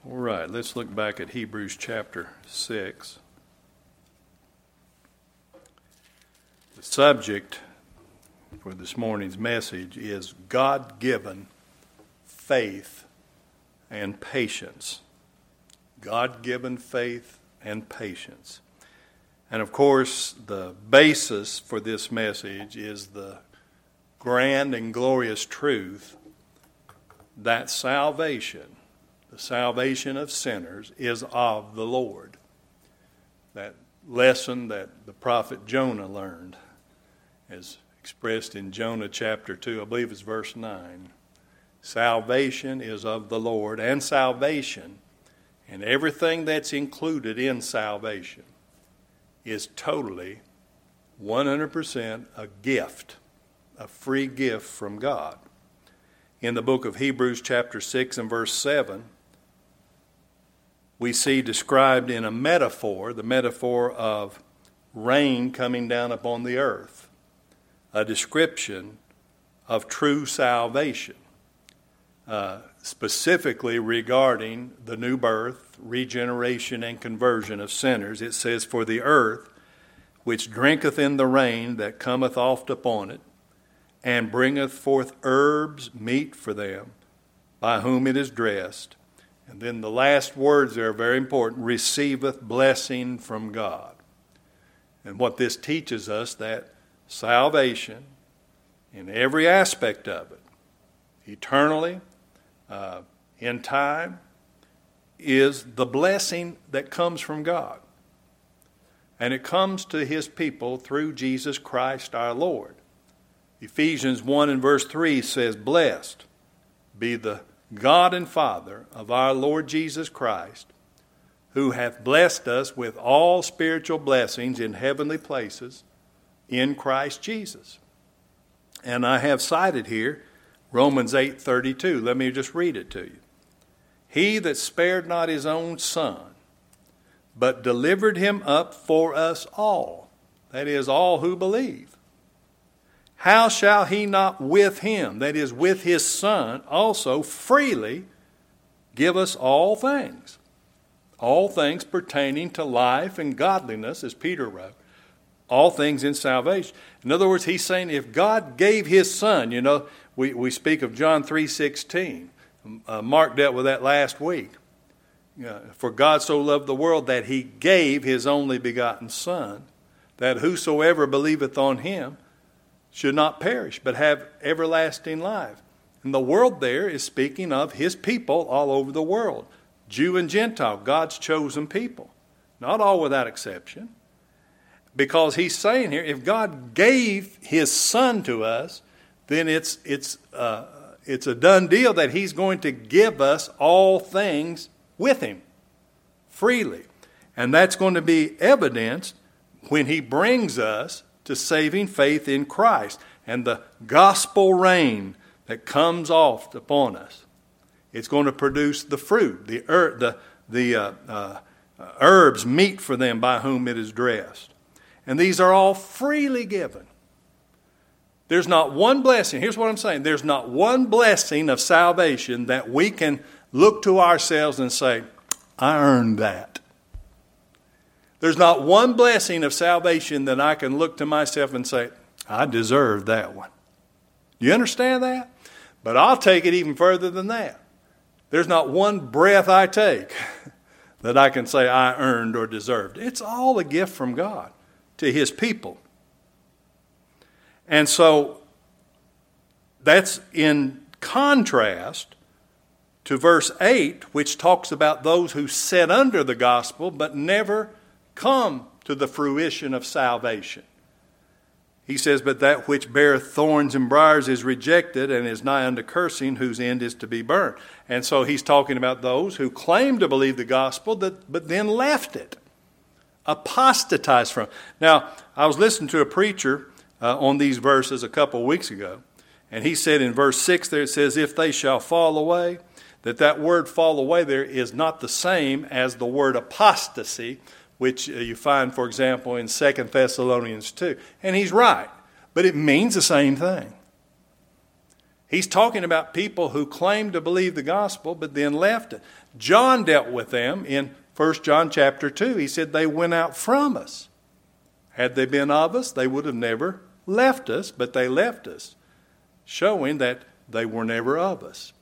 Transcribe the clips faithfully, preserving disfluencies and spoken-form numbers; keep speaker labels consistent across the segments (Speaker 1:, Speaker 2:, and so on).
Speaker 1: All right, let's look back at Hebrews chapter six. The subject for this morning's message is God-given faith and patience. God-given faith and patience. And of course, the basis for this message is the grand and glorious truth that salvation, the salvation of sinners, is of the Lord. That lesson that the prophet Jonah learned, as expressed in Jonah chapter two, I believe it's verse nine. Salvation is of the Lord, and salvation and everything that's included in salvation is totally, one hundred percent a gift, a free gift from God. In the book of Hebrews chapter six and verse seven, we see described in a metaphor, the metaphor of rain coming down upon the earth, a description of true salvation, uh, specifically regarding the new birth, regeneration, and conversion of sinners. It says, "For the earth, which drinketh in the rain that cometh oft upon it, and bringeth forth herbs meet for them, by whom it is dressed." And then the last words there are very important, "receiveth blessing from God." And what this teaches us, that salvation, in every aspect of it, eternally, uh, in time, is the blessing that comes from God. And it comes to His people through Jesus Christ our Lord. Ephesians one and verse three says, "Blessed be the God and Father of our Lord Jesus Christ, who hath blessed us with all spiritual blessings in heavenly places in Christ Jesus." And I have cited here Romans eight thirty-two. Let me just read it to you. "He that spared not his own Son, but delivered him up for us all," that is, all who believe, "how shall he not with him," that is, with his Son, also freely give us all things? All things pertaining to life and godliness, as Peter wrote. All things in salvation. In other words, he's saying if God gave His Son, you know, we, we speak of John three sixteen. Uh, Mark dealt with that last week. Uh, "For God so loved the world that He gave His only begotten Son, that whosoever believeth on Him should not perish, but have everlasting life." And the world there is speaking of His people all over the world. Jew and Gentile, God's chosen people. Not all without exception. Because He's saying here, if God gave His Son to us, then it's it's uh, it's a done deal that He's going to give us all things with Him, freely. And that's going to be evidenced when He brings us to saving faith in Christ and the gospel rain that comes oft upon us. It's going to produce the fruit, the er, the the uh, uh, herbs meet for them by whom it is dressed. And these are all freely given. There's not one blessing. Here's what I'm saying. There's not one blessing of salvation that we can look to ourselves and say, "I earned that." There's not one blessing of salvation that I can look to myself and say, "I deserve that one." Do you understand that? But I'll take it even further than that. There's not one breath I take that I can say I earned or deserved. It's all a gift from God to His people. And so that's in contrast to verse eight, which talks about those who sit under the gospel but never come to the fruition of salvation. He says, "But that which beareth thorns and briars is rejected, and is nigh unto cursing, whose end is to be burned." And so he's talking about those who claim to believe the gospel, that, but then left it, apostatized from it. Now, I was listening to a preacher uh, on these verses a couple of weeks ago, and he said in verse six there, it says, "If they shall fall away," that that word "fall away" there is not the same as the word apostasy, which you find, for example, in Second Thessalonians two. And he's right, but it means the same thing. He's talking about people who claimed to believe the gospel but then left it. John dealt with them in First John chapter two. He said they went out from us. Had they been of us, they would have never left us, but they left us, showing that they were never of us.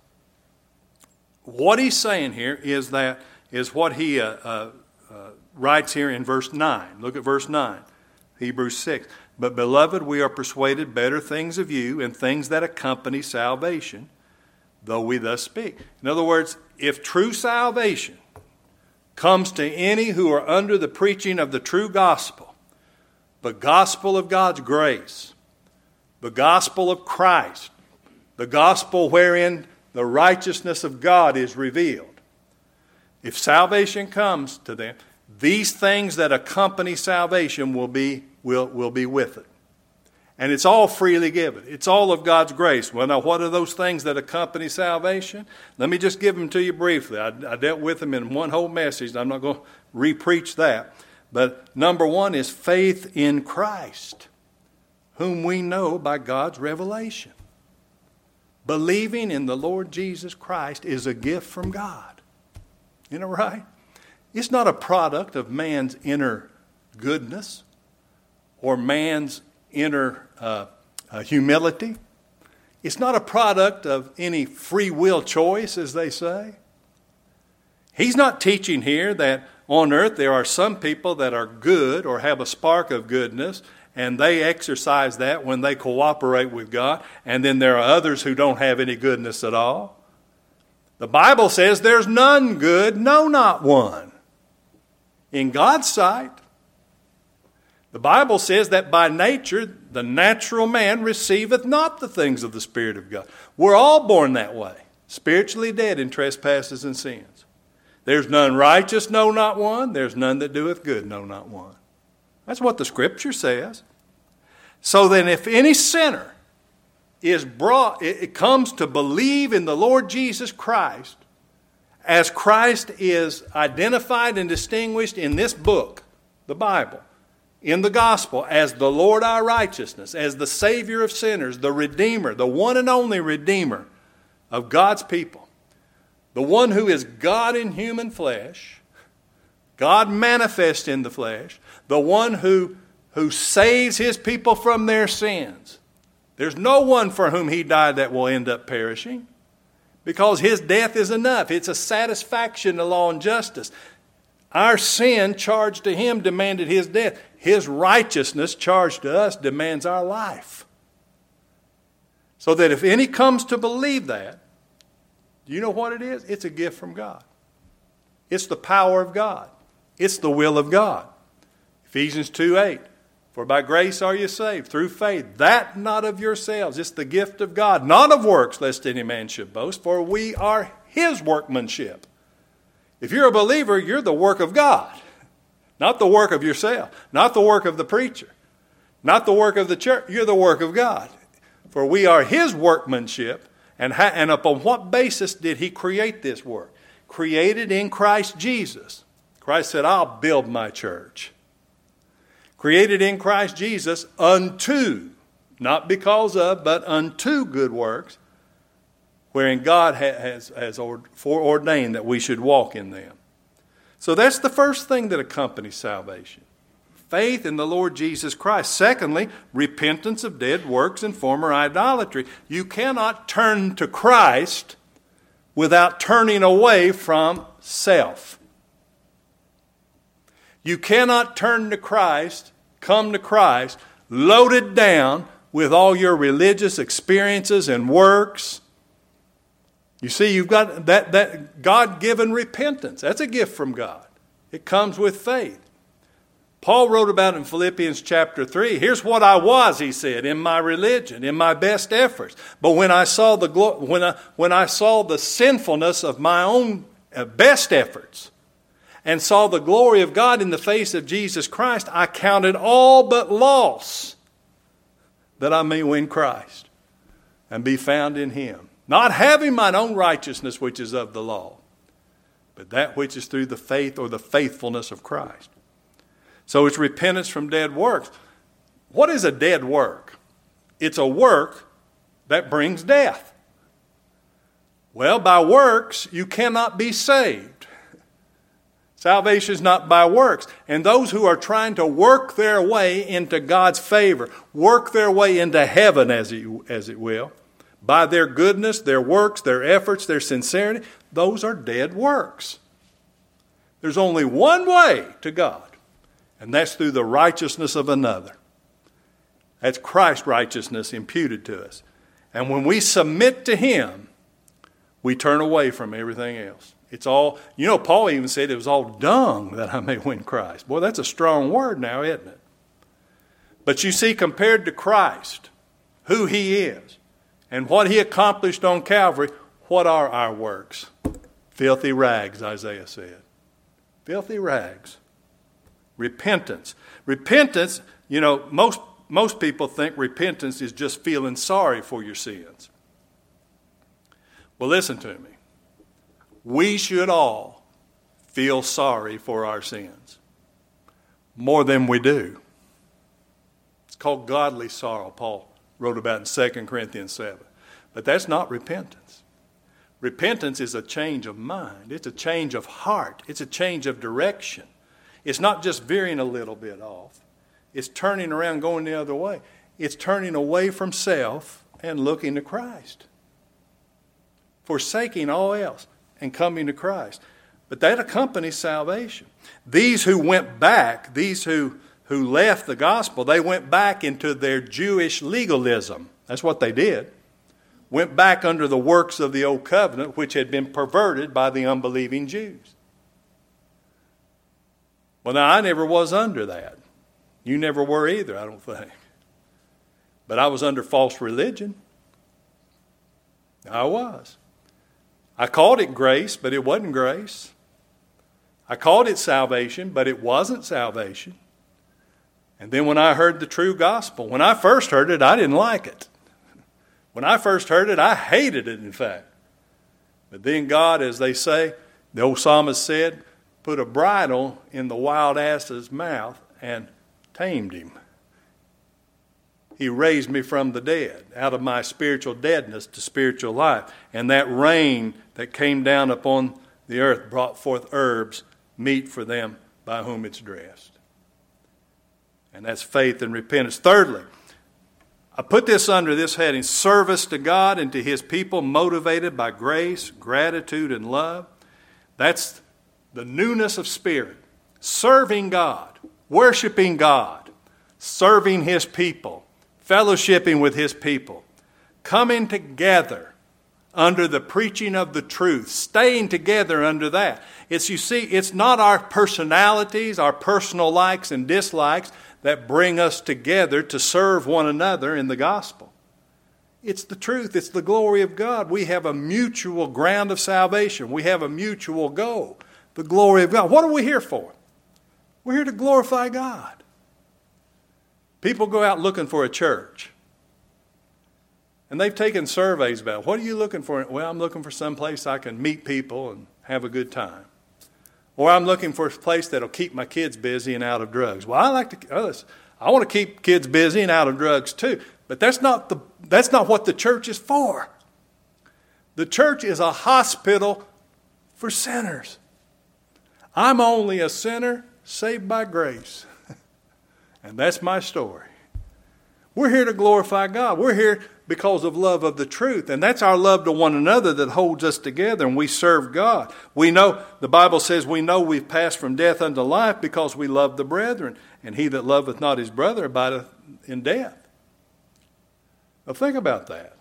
Speaker 1: What he's saying here is that is what he uh, uh, uh, writes here in verse nine. Look at verse nine, Hebrews six. But beloved, we are persuaded better things of you and things that accompany salvation, though we thus speak. In other words, if true salvation comes to any who are under the preaching of the true gospel, the gospel of God's grace, the gospel of Christ, the gospel wherein the righteousness of God is revealed. If salvation comes to them, these things that accompany salvation will be will, will be with it. And it's all freely given. It's all of God's grace. Well, now, what are those things that accompany salvation? Let me just give them to you briefly. I, I dealt with them in one whole message. I'm not going to re-preach that. But number one is faith in Christ, whom we know by God's revelation. Believing in the Lord Jesus Christ is a gift from God. You know, right? It's not a product of man's inner goodness or man's inner uh, uh, humility. It's not a product of any free will choice, as they say. He's not teaching here that on earth there are some people that are good or have a spark of goodness, and they exercise that when they cooperate with God, and then there are others who don't have any goodness at all. The Bible says there's none good, no, not one. In God's sight, the Bible says that by nature, the natural man receiveth not the things of the Spirit of God. We're all born that way, spiritually dead in trespasses and sins. There's none righteous, no, not one. There's none that doeth good, no, not one. That's what the Scripture says. So then if any sinner is brought, it comes to believe in the Lord Jesus Christ, as Christ is identified and distinguished in this book, the Bible, in the gospel, as the Lord our righteousness, as the Savior of sinners, the Redeemer, the one and only Redeemer of God's people, the one who is God in human flesh, God manifest in the flesh, the one who, who saves his people from their sins. There's no one for whom he died that will end up perishing, because his death is enough. It's a satisfaction to law and justice. Our sin charged to him demanded his death. His righteousness charged to us demands our life. So that if any comes to believe that, do you know what it is? It's a gift from God. It's the power of God. It's the will of God. Ephesians two eight. For by grace are you saved, through faith, that not of yourselves. It's the gift of God, not of works, lest any man should boast, for we are his workmanship. If you're a believer, you're the work of God, not the work of yourself, not the work of the preacher, not the work of the church. You're the work of God. For we are his workmanship, and, ha- and upon what basis did he create this work? Created in Christ Jesus. Christ said, I'll build my church. Created in Christ Jesus unto, not because of, but unto good works, wherein God has, has foreordained that we should walk in them. So that's the first thing that accompanies salvation. Faith in the Lord Jesus Christ. Secondly, repentance of dead works and former idolatry. You cannot turn to Christ without turning away from self. You cannot turn to Christ, come to Christ, loaded down with all your religious experiences and works. You see, you've got that, that God-given repentance. That's a gift from God. It comes with faith. Paul wrote about it in Philippians chapter three. Here's what I was, he said, in my religion, in my best efforts. But when I saw the glo- when I, when I saw the sinfulness of my own best efforts, and saw the glory of God in the face of Jesus Christ, I counted all but loss that I may win Christ and be found in him. Not having mine own righteousness which is of the law, but that which is through the faith or the faithfulness of Christ. So it's repentance from dead works. What is a dead work? It's a work that brings death. Well, by works, you cannot be saved. Salvation is not by works. And those who are trying to work their way into God's favor, work their way into heaven, as it, as it will, by their goodness, their works, their efforts, their sincerity, those are dead works. There's only one way to God, and that's through the righteousness of another. That's Christ's righteousness imputed to us. And when we submit to Him, we turn away from everything else. It's all, you know, Paul even said it was all dung that I may win Christ. Boy, that's a strong word now, isn't it? But you see, compared to Christ, who He is, and what He accomplished on Calvary, what are our works? Filthy rags, Isaiah said. Filthy rags. Repentance. Repentance, you know, most, most people think repentance is just feeling sorry for your sins. Well, listen to me. We should all feel sorry for our sins more than we do. It's called godly sorrow, Paul wrote about in Second Corinthians seven. But that's not repentance. Repentance is a change of mind. It's a change of heart. It's a change of direction. It's not just veering a little bit off. It's turning around, going the other way. It's turning away from self and looking to Christ. Forsaking all else and coming to Christ. But that accompanies salvation. These who went back, these who, who left the gospel, they went back into their Jewish legalism. That's what they did. Went back under the works of the old covenant, which had been perverted by the unbelieving Jews. Well, now, I never was under that. You never were either, I don't think. But I was under false religion. I was. I called it grace, but it wasn't grace. I called it salvation, but it wasn't salvation. And then when I heard the true gospel, when I first heard it, I didn't like it. When I first heard it, I hated it, in fact. But then God, as they say, the old psalmist said, put a bridle in the wild ass's mouth and tamed him. He raised me from the dead, out of my spiritual deadness to spiritual life. And that rain that came down upon the earth brought forth herbs, meat for them by whom it's dressed. And that's faith and repentance. Thirdly, I put this under this heading, service to God and to His people motivated by grace, gratitude, and love. That's the newness of spirit. Serving God, worshiping God, serving His people, fellowshipping with His people, coming together under the preaching of the truth, staying together under that. It's, you see, it's not our personalities, our personal likes and dislikes that bring us together to serve one another in the gospel. It's the truth. It's the glory of God. We have a mutual ground of salvation. We have a mutual goal, the glory of God. What are we here for? We're here to glorify God. People go out looking for a church. And they've taken surveys about, what are you looking for? Well, I'm looking for some place I can meet people and have a good time. Or I'm looking for a place that'll keep my kids busy and out of drugs. Well, I like to, oh, I want to keep kids busy and out of drugs too. But that's not the, that's not what the church is for. The church is a hospital for sinners. I'm only a sinner saved by grace. And that's my story. We're here to glorify God. We're here because of love of the truth. And that's our love to one another that holds us together, and we serve God. We know, the Bible says we know we've passed from death unto life because we love the brethren. And he that loveth not his brother abideth in death. Now think about that.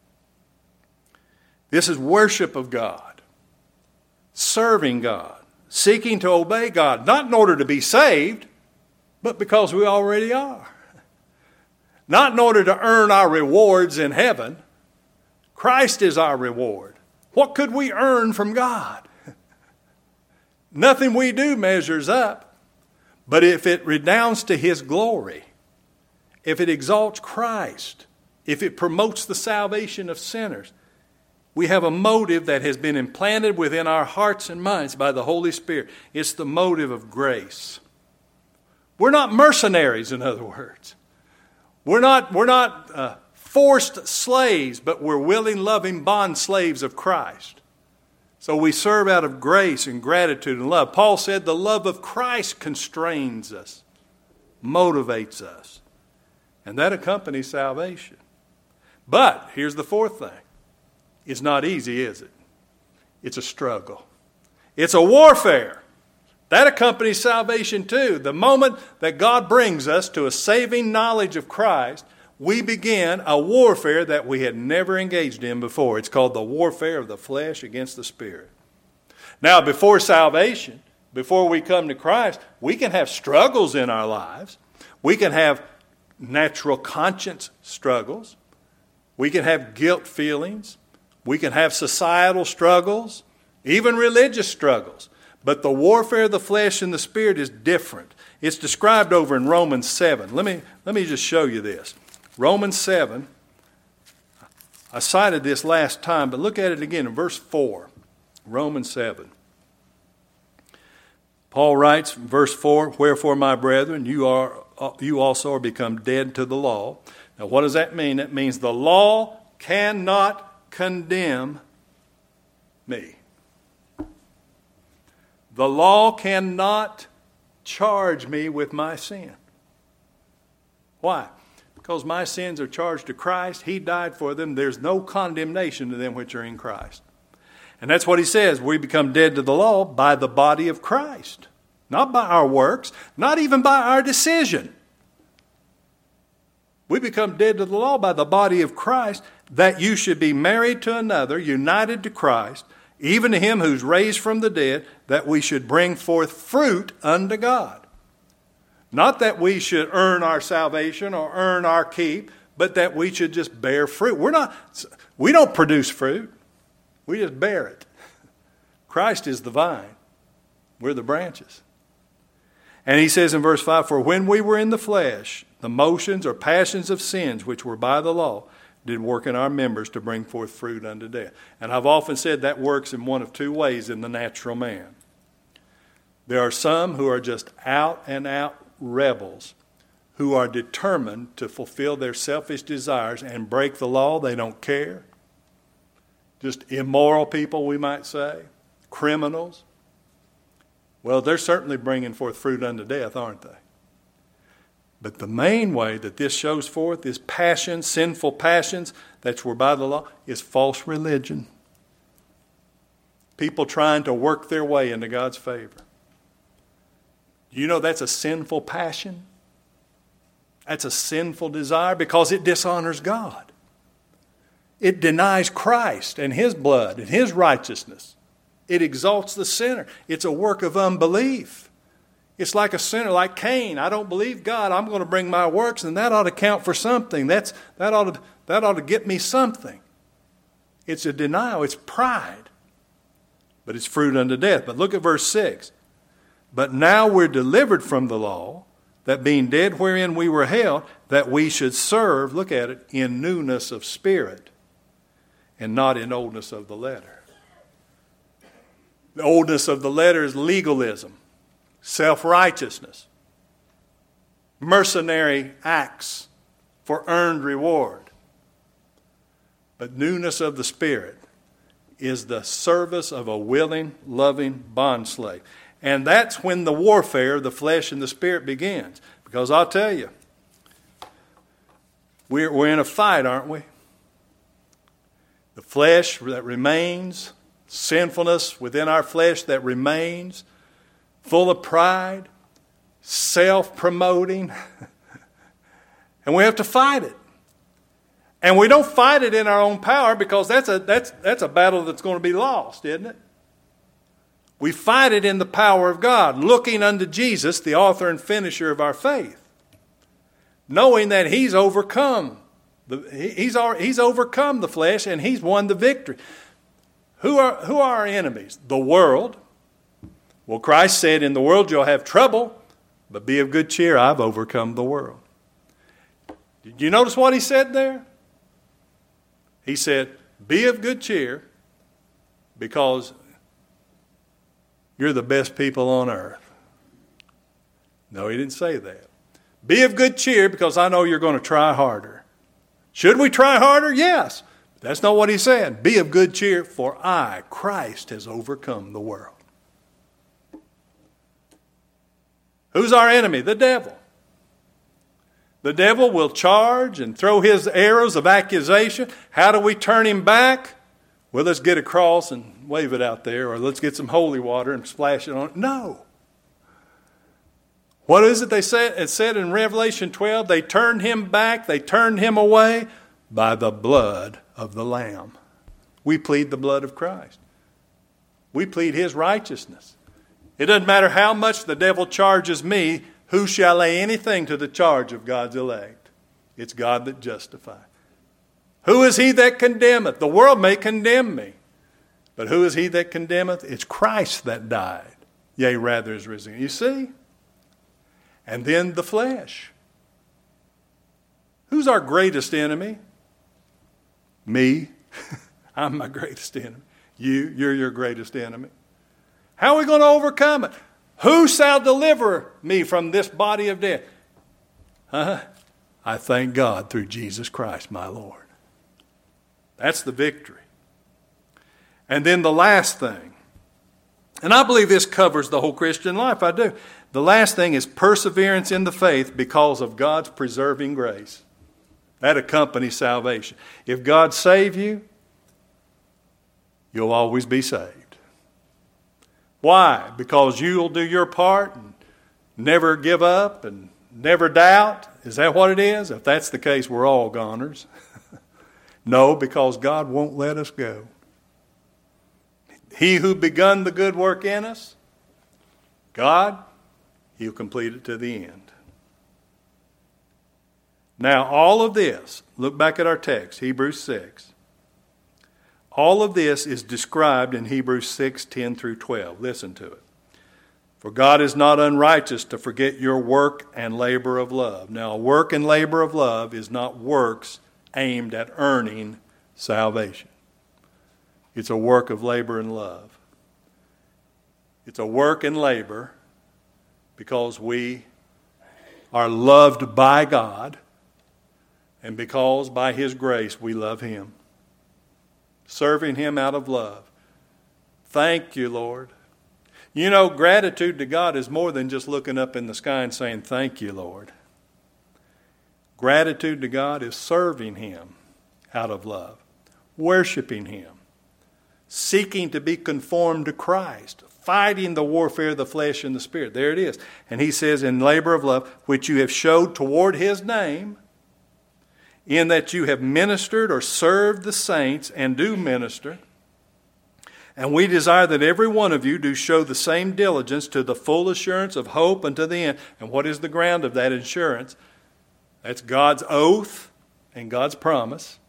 Speaker 1: This is worship of God. Serving God. Seeking to obey God. Not in order to be saved, but because we already are. Not in order to earn our rewards in heaven. Christ is our reward. What could we earn from God? Nothing we do measures up. But if it redounds to His glory, if it exalts Christ, if it promotes the salvation of sinners, we have a motive that has been implanted within our hearts and minds by the Holy Spirit. It's the motive of grace. We're not mercenaries, in other words. We're not, we're not uh, forced slaves, but we're willing, loving bond slaves of Christ. So we serve out of grace and gratitude and love. Paul said the love of Christ constrains us, motivates us. And that accompanies salvation. But here's the fourth thing. It's not easy, is it? It's a struggle. It's a warfare. That accompanies salvation too. The moment that God brings us to a saving knowledge of Christ, we begin a warfare that we had never engaged in before. It's called the warfare of the flesh against the spirit. Now, before salvation, before we come to Christ, we can have struggles in our lives. We can have natural conscience struggles. We can have guilt feelings. We can have societal struggles, even religious struggles. But the warfare of the flesh and the spirit is different. It's described over in Romans seven. Let me, let me just show you this. Romans seven, I cited this last time, but look at it again in verse four. Romans seven. Paul writes in verse four, "Wherefore, my brethren, you are you also are become dead to the law." Now, what does that mean? That means the law cannot condemn me. The law cannot charge me with my sin. Why? Because my sins are charged to Christ. He died for them. There's no condemnation to them which are in Christ. And that's what he says. We become dead to the law by the body of Christ. Not by our works, not even by our decision. We become dead to the law by the body of Christ, that you should be married to another, united to Christ, even to him who's raised from the dead, that we should bring forth fruit unto God. Not that we should earn our salvation or earn our keep, but that we should just bear fruit. We're not, we don't produce fruit. We just bear it. Christ is the vine. We're the branches. And he says in verse five, "For when we were in the flesh, the motions or passions of sins which were by the law did work in our members to bring forth fruit unto death." And I've often said that works in one of two ways in the natural man. There are some who are just out and out rebels who are determined to fulfill their selfish desires and break the law. They don't care. Just immoral people, we might say. Criminals. Well, they're certainly bringing forth fruit unto death, aren't they? But the main way that this shows forth is passion, sinful passions that were by the law, is false religion. People trying to work their way into God's favor. You know that's a sinful passion? That's a sinful desire because it dishonors God. It denies Christ and his blood and his righteousness. It exalts the sinner. It's a work of unbelief. It's like a sinner, like Cain. I don't believe God. I'm going to bring my works, and that ought to count for something. That's, that, ought to, that ought to get me something. It's a denial. It's pride. But it's fruit unto death. But look at verse six. "But now we're delivered from the law, that being dead wherein we were held, that we should serve," look at it, "in newness of spirit, and not in oldness of the letter." The oldness of the letter is legalism, self-righteousness, mercenary acts for earned reward. But newness of the Spirit is the service of a willing, loving bondslave. And that's when the warfare of the flesh and the spirit begins. Because I'll tell you, we're, we're in a fight, aren't we? The flesh that remains, sinfulness within our flesh that remains, full of pride, self-promoting, and we have to fight it. And we don't fight it in our own power because that's a, that's, that's a battle that's going to be lost, isn't it? We fight it in the power of God, looking unto Jesus, the author and finisher of our faith, knowing that he's overcome. The, he's, he's overcome the flesh and he's won the victory. Who are, who are our enemies? The world. Well, Christ said, "In the world you'll have trouble, but be of good cheer. I've overcome the world." Did you notice what he said there? He said, "Be of good cheer because you're the best people on earth." No, he didn't say that. "Be of good cheer because I know you're going to try harder." Should we try harder? Yes. That's not what he said. Be of good cheer, for I, Christ, has overcome the world. Who's our enemy? The devil. The devil will charge and throw his arrows of accusation. How do we turn him back? Well, let's get a cross and wave it out there, or let's get some holy water and splash it on it. No. What is it they said? It said in Revelation twelve, they turned him back, they turned him away by the blood of the Lamb. We plead the blood of Christ. We plead his righteousness. It doesn't matter how much the devil charges me, who shall lay anything to the charge of God's elect? It's God that justifies. Who is he that condemneth? The world may condemn me. But who is he that condemneth? It's Christ that died. Yea, rather is risen. You see? And then the flesh. Who's our greatest enemy? Me. I'm my greatest enemy. You, you're your greatest enemy. How are we going to overcome it? Who shall deliver me from this body of death? Huh? I thank God through Jesus Christ, my Lord. That's the victory. And then the last thing, and I believe this covers the whole Christian life, I do. The last thing is perseverance in the faith because of God's preserving grace. That accompanies salvation. If God save you, you'll always be saved. Why? Because you'll do your part and never give up and never doubt. Is that what it is? If that's the case, we're all goners. No, because God won't let us go. He who begun the good work in us, God, he'll complete it to the end. Now, all of this, look back at our text, Hebrews six. All of this is described in Hebrews six, ten through twelve. Listen to it. For God is not unrighteous to forget your work and labor of love. Now, work and labor of love is not works aimed at earning salvation. It's a work of labor and love. It's a work and labor because we are loved by God and because by his grace we love him. Serving him out of love. Thank you, Lord. You know, gratitude to God is more than just looking up in the sky and saying, thank you, Lord. Gratitude to God is serving him out of love, worshiping him, seeking to be conformed to Christ, fighting the warfare of the flesh and the spirit. There it is. And he says, in labor of love, which you have showed toward his name, in that you have ministered or served the saints and do minister. And we desire that every one of you do show the same diligence to the full assurance of hope unto the end. And what is the ground of that assurance? That's God's oath and God's promise.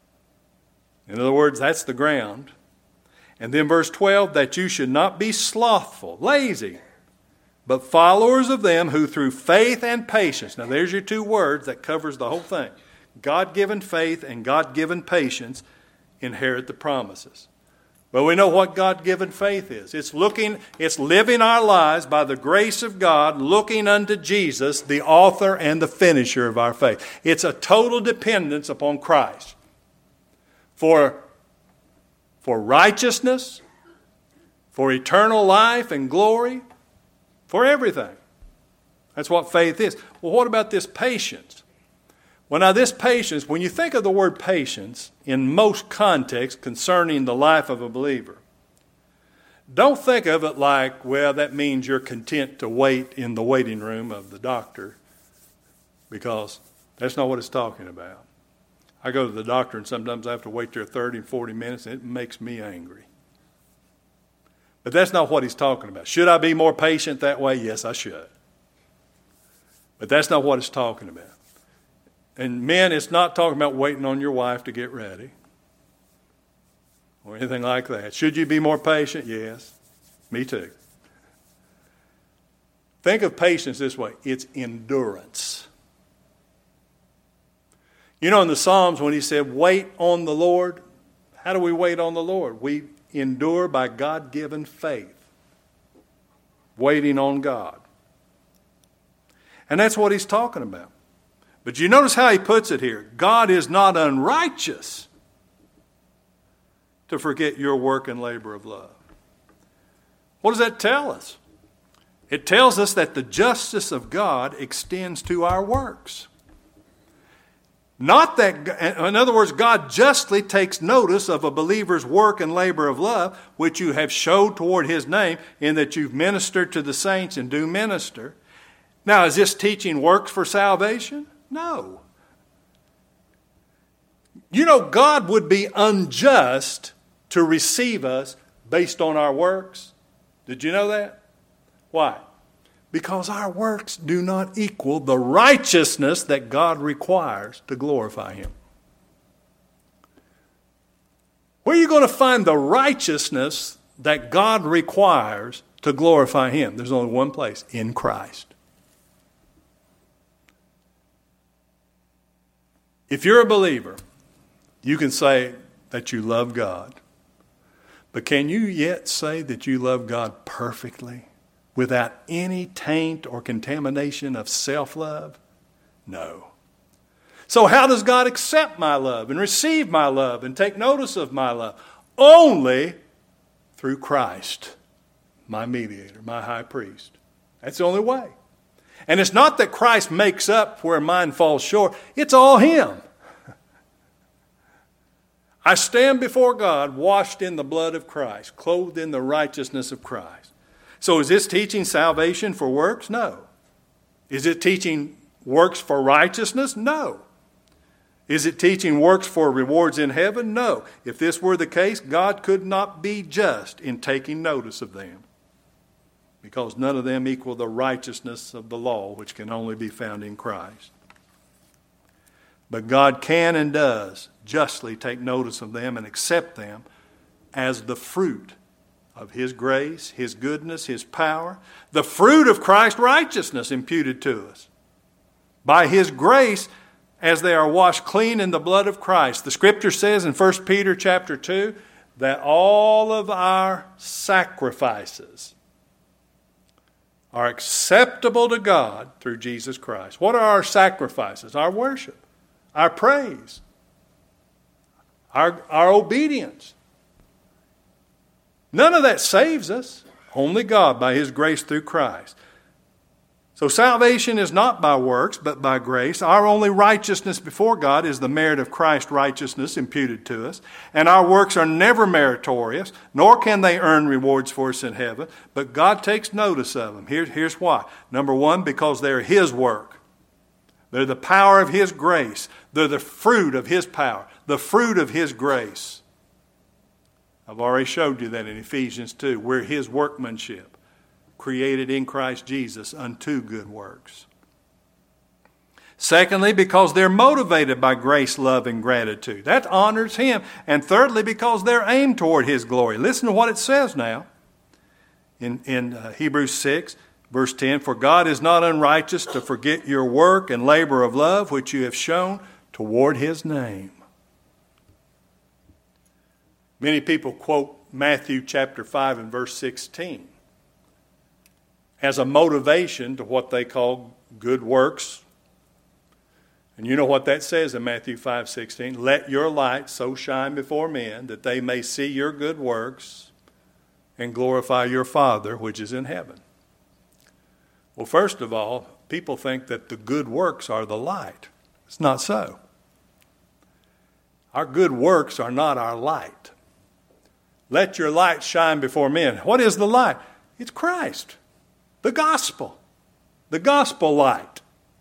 Speaker 1: In other words, that's the ground. And then verse twelve, that you should not be slothful, lazy, but followers of them who through faith and patience. Now there's your two words that covers the whole thing. God-given faith and God-given patience inherit the promises. But we know what God-given faith is. It's looking, it's living our lives by the grace of God, looking unto Jesus, the author and the finisher of our faith. It's a total dependence upon Christ for, for righteousness, for eternal life and glory, for everything. That's what faith is. Well, what about this patience? Well, now this patience, when you think of the word patience in most contexts concerning the life of a believer, don't think of it like, well, that means you're content to wait in the waiting room of the doctor, because that's not what it's talking about. I go to the doctor and sometimes I have to wait there thirty and forty minutes and it makes me angry. But that's not what he's talking about. Should I be more patient that way? Yes, I should. But that's not what it's talking about. And men, it's not talking about waiting on your wife to get ready or anything like that. Should you be more patient? Yes. Me too. Think of patience this way. It's endurance. You know, in the Psalms when he said, wait on the Lord, how do we wait on the Lord? We endure by God-given faith. Waiting on God. And that's what he's talking about. But you notice how he puts it here. God is not unrighteous to forget your work and labor of love. What does that tell us? It tells us that the justice of God extends to our works. Not that, in other words, God justly takes notice of a believer's work and labor of love, which you have showed toward his name, in that you've ministered to the saints and do minister. Now, is this teaching works for salvation? No. You know, God would be unjust to receive us based on our works. Did you know that? Why? Because our works do not equal the righteousness that God requires to glorify him. Where are you going to find the righteousness that God requires to glorify him? There's only one place: in Christ. If you're a believer, you can say that you love God. But can you yet say that you love God perfectly, without any taint or contamination of self-love? No. So how does God accept my love and receive my love and take notice of my love? Only through Christ, my mediator, my high priest. That's the only way. And it's not that Christ makes up where mine falls short. It's all him. I stand before God washed in the blood of Christ, clothed in the righteousness of Christ. So is this teaching salvation for works? No. Is it teaching works for righteousness? No. Is it teaching works for rewards in heaven? No. If this were the case, God could not be just in taking notice of them, because none of them equal the righteousness of the law, which can only be found in Christ. But God can and does justly take notice of them and accept them as the fruit of his grace, his goodness, his power, the fruit of Christ's righteousness imputed to us. By his grace, as they are washed clean in the blood of Christ. The scripture says in First Peter chapter two that all of our sacrifices are acceptable to God through Jesus Christ. What are our sacrifices? Our worship, our praise, our, our obedience. None of that saves us. Only God by his grace through Christ. So salvation is not by works, but by grace. Our only righteousness before God is the merit of Christ's righteousness imputed to us. And our works are never meritorious, nor can they earn rewards for us in heaven. But God takes notice of them. Here, here's why. Number one, because they're his work. They're the power of his grace. They're the fruit of his power, the fruit of his grace. I've already showed you that in Ephesians two. We're his workmanship, created in Christ Jesus unto good works. Secondly, because they're motivated by grace, love, and gratitude. That honors him. And thirdly, because they're aimed toward his glory. Listen to what it says now in, in uh, Hebrews six, verse ten. For God is not unrighteous to forget your work and labor of love, which you have shown toward his name. Many people quote Matthew chapter five and verse sixteen as a motivation to what they call good works. And you know what that says in Matthew five sixteen? Let your light so shine before men that they may see your good works and glorify your Father which is in heaven. Well, first of all, people think that the good works are the light. It's not so. Our good works are not our light. Let your light shine before men. What is the light? It's Christ. The gospel. The gospel light.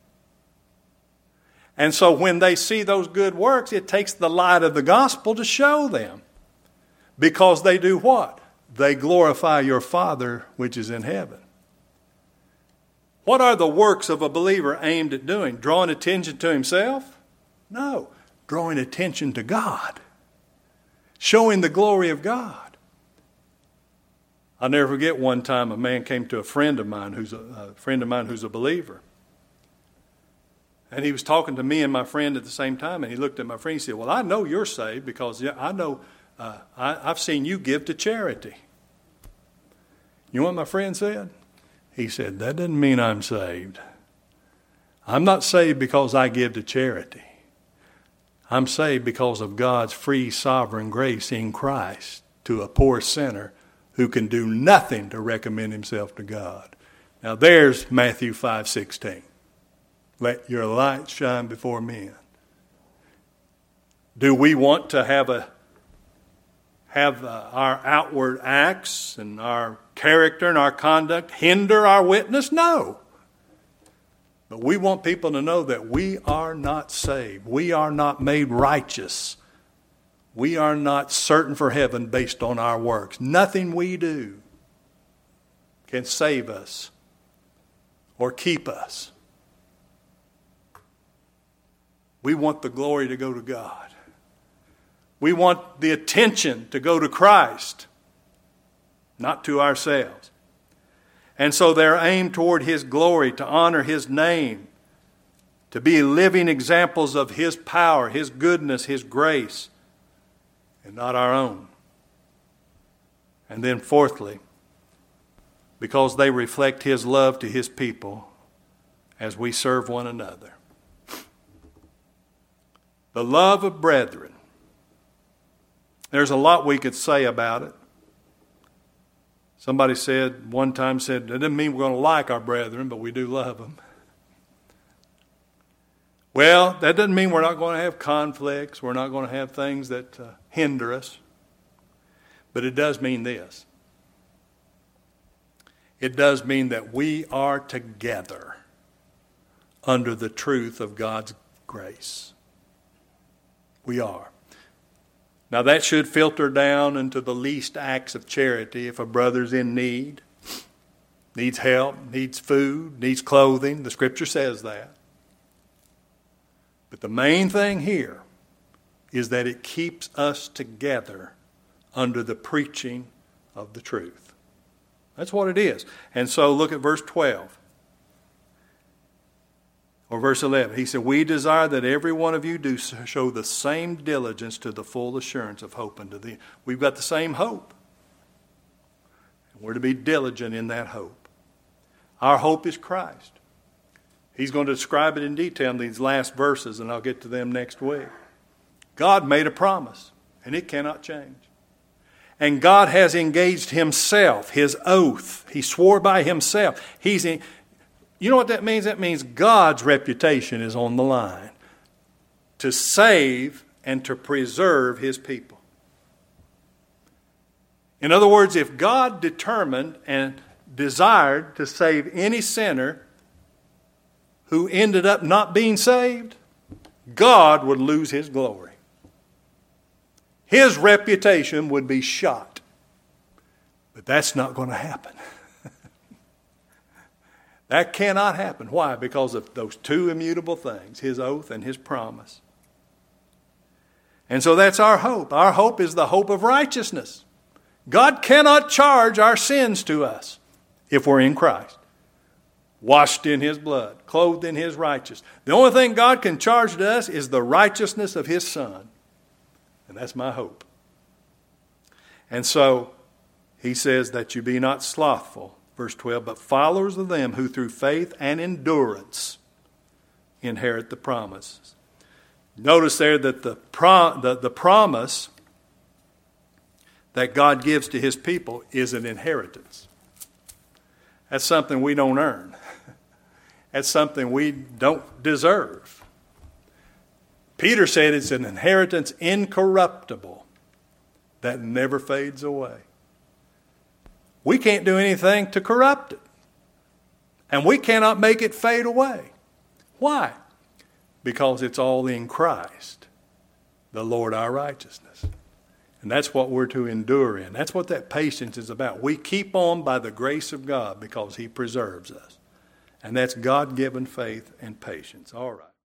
Speaker 1: And so when they see those good works, it takes the light of the gospel to show them. Because they do what? They glorify your Father which is in heaven. What are the works of a believer aimed at doing? Drawing attention to himself? No. Drawing attention to God. Showing the glory of God. I'll never forget one time a man came to a friend of mine who's a, a friend of mine who's a believer. And he was talking to me and my friend at the same time, and he looked at my friend and he said, well, I know you're saved because I know uh, I, I've seen you give to charity. You know what my friend said? He said, that doesn't mean I'm saved. I'm not saved because I give to charity. I'm saved because of God's free sovereign grace in Christ to a poor sinner who can do nothing to recommend himself to God. Now there's Matthew five sixteen. Let your light shine before men. Do we want to have a have uh, our outward acts and our character and our conduct hinder our witness? No. But we want people to know that we are not saved. We are not made righteous. We are not certain for heaven based on our works. Nothing we do can save us or keep us. We want the glory to go to God. We want the attention to go to Christ, not to ourselves. And so they're aimed toward His glory, to honor His name, to be living examples of His power, His goodness, His grace, and not our own. And then fourthly, because they reflect His love to His people as we serve one another. The love of brethren. There's a lot we could say about it. Somebody said, one time said, that doesn't mean we're going to like our brethren, but we do love them. Well, that doesn't mean we're not going to have conflicts. We're not going to have things that uh, hinder us. But it does mean this. It does mean that we are together under the truth of God's grace. We are. Now that should filter down into the least acts of charity. If a brother's in need, needs help, needs food, needs clothing, the Scripture says that. But the main thing here is that it keeps us together under the preaching of the truth. That's what it is. And so look at verse twelve. Or verse eleven, he said, we desire that every one of you do show the same diligence to the full assurance of hope unto thee. We've got the same hope. We're to be diligent in that hope. Our hope is Christ. He's going to describe it in detail in these last verses, and I'll get to them next week. God made a promise, and it cannot change. And God has engaged Himself, His oath. He swore by Himself. He's in, You know what that means? That means God's reputation is on the line to save and to preserve His people. In other words, if God determined and desired to save any sinner who ended up not being saved, God would lose His glory. His reputation would be shot. But that's not going to happen. That cannot happen. Why? Because of those two immutable things, His oath and His promise. And so that's our hope. Our hope is the hope of righteousness. God cannot charge our sins to us if we're in Christ. Washed in His blood, clothed in His righteousness. The only thing God can charge to us is the righteousness of His Son. And that's my hope. And so He says that you be not slothful. Verse twelve, but followers of them who through faith and endurance inherit the promises. Notice there that the, pro, the, the promise that God gives to His people is an inheritance. That's something we don't earn. That's something we don't deserve. Peter said it's an inheritance incorruptible that never fades away. We can't do anything to corrupt it. And we cannot make it fade away. Why? Because it's all in Christ, the Lord our righteousness. And that's what we're to endure in. That's what that patience is about. We keep on by the grace of God because He preserves us. And that's God-given faith and patience. All right.